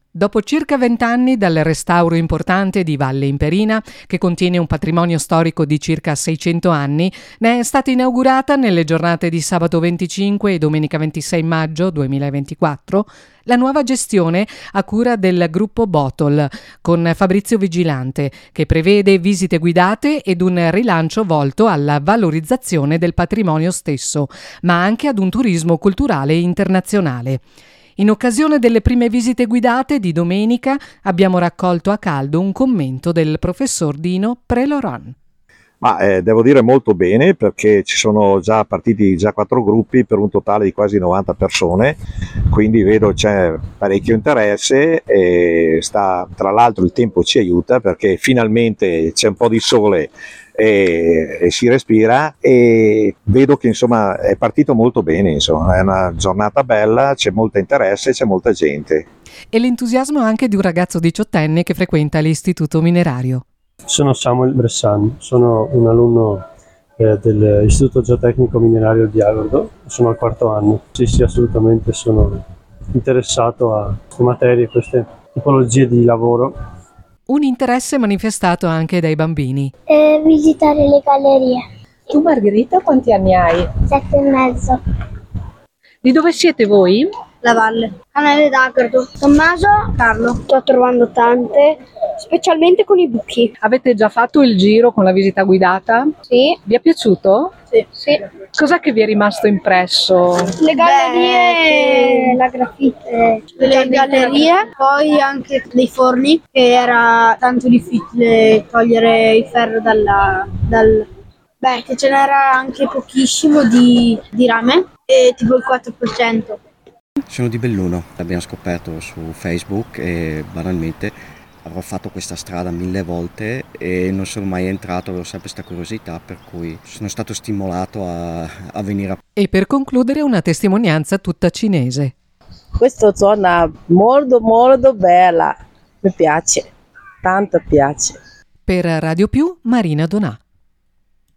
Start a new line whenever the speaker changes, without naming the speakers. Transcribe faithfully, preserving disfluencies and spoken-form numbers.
Dopo circa vent'anni dal restauro importante di Valle Imperina, che contiene un patrimonio storico di circa seicento anni, ne è stata inaugurata nelle giornate di sabato venticinque e domenica ventisei maggio duemilaventiquattro la nuova gestione a cura del gruppo Botol, con Fabrizio Vigilante, che prevede visite guidate ed un rilancio volto alla valorizzazione del patrimonio stesso, ma anche ad un turismo culturale internazionale. In occasione delle prime visite guidate di domenica abbiamo raccolto a caldo un commento del professor Dino Preloran.
Ma eh, devo dire molto bene, perché ci sono già partiti già quattro gruppi per un totale di quasi novanta persone, quindi vedo c'è parecchio interesse e sta, tra l'altro il tempo ci aiuta perché finalmente c'è un po' di sole e, e si respira, e vedo che insomma è partito molto bene, insomma è una giornata bella, c'è molto interesse, c'è molta gente.
E l'entusiasmo anche di un ragazzo diciottenne che frequenta l'istituto minerario.
Sono Samuel Bressan, sono un alunno eh, dell'Istituto Geotecnico Minerario di Agordo, sono al quarto anno. Sì, sì, assolutamente sono interessato a queste materie, queste tipologie di lavoro.
Un interesse manifestato anche dai bambini.
Eh, visitare le gallerie.
Tu Margherita quanti anni hai?
Sette e mezzo.
Di dove siete voi?
La Valle. Canale d'Agordo. Tommaso. Carlo. Sto trovando tante, specialmente con i buchi.
Avete già fatto il giro con la visita guidata?
Sì.
Vi è piaciuto?
Sì. Sì.
Cos'è che vi è rimasto impresso?
Le gallerie, Beh, la graffite, le gallerie, poi anche dei forni, che era tanto difficile togliere il ferro dalla, dal... Beh, che ce n'era anche pochissimo di, di rame, e tipo il quattro per cento.
Sono di Belluno, l'abbiamo scoperto su Facebook e banalmente avrò fatto questa strada mille volte e non sono mai entrato, avevo sempre questa curiosità, per cui sono stato stimolato a, a venire a...
E per concludere una testimonianza tutta cinese.
Questa zona molto molto bella, mi piace, tanto piace.
Per Radio Più, Marina Donà.